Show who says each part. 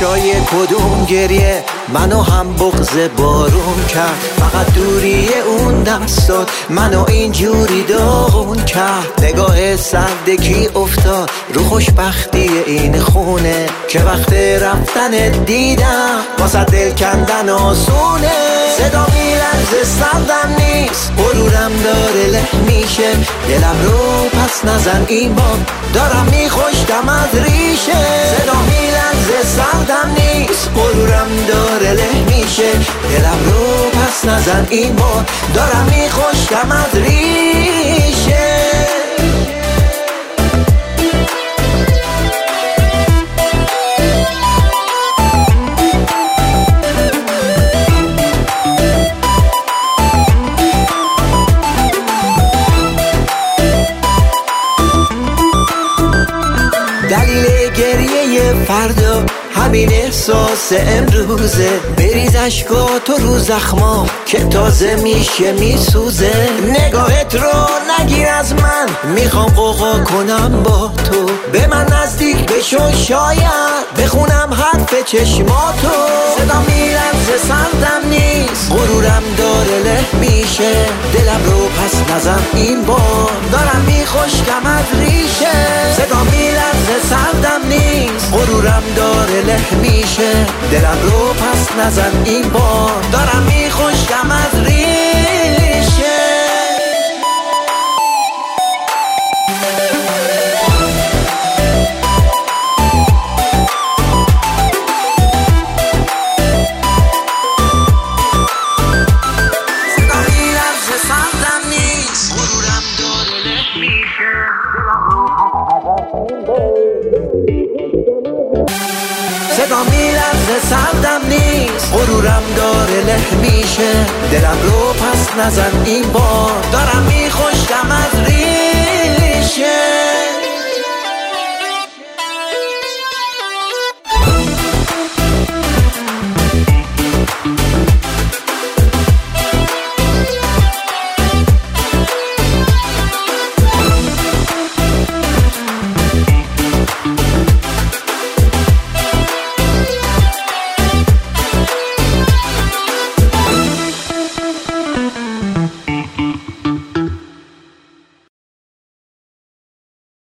Speaker 1: چشای کدوم گریه منو هم بغض بارون کرد، فقط دوری اون دستات منو اینجوری داغون کرد. نگاه سردکی افتاد رو خوشبختی این خونه که وقت رفتن دیدم واسه دل کندن آسونه. صدا میلرزه سردم نیست، غرورم داره له میشه، دلم رو پس نزن این بار دارم میخوشتم از ریشه. صدا میلرزه سردم نیست، غرورم داره له میشه، دلم رو پس نزن این بار دارم میخوشتم از ریشه. دلیل گریه فردا همین احساس امروزه، بریز اشکا تو رو زخما که تازه میشه میسوزه. نگاهت رو نگیر از من، میخوام قوقا کنم با تو، به من نزدیک بشو شاید بخونم حرف چشماتو. صدا میلرزه سردم نیست، غرورم داره له میشه، دلم رو پس نزن این بار دارم میخوشکم از ریشه. صدا میلرزه سردم نیست، غرورم داره له میشه، دلم رو پس نزن این بار دارم میخوشکم از ریشه. صدا میلرزه سردم نیست، غرورم داره له میشه، دلم رو پس نزن این بار دارم میخوشم از ریشه.